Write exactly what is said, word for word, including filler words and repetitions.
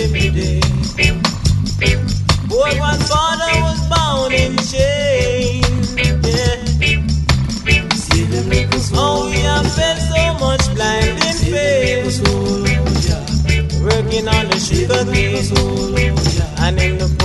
every day. Poor grandfather was bound in chain. Yeah. Oh, we have felt so much blinding pain. Working on the sugar cane and in the